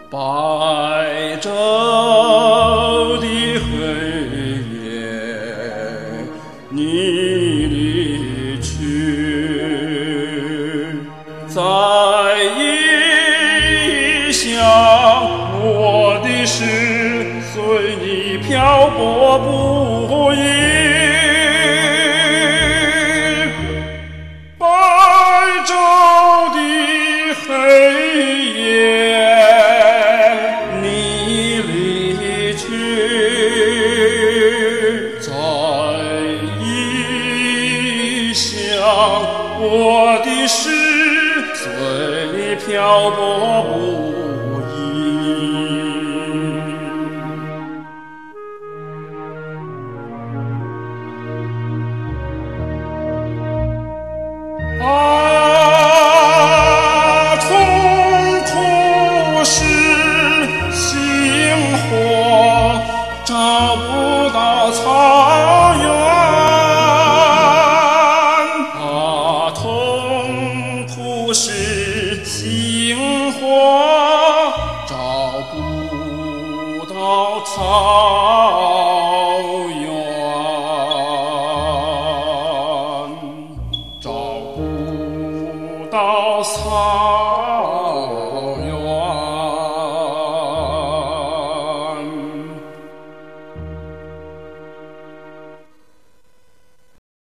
白昼的黑夜，你离去，在异乡，我的诗随你漂泊不已。白昼的黑夜，你离去，在异乡，我的诗随你漂泊不已。痛苦是星火找不到草原，痛苦是星火找不到草原，找不到草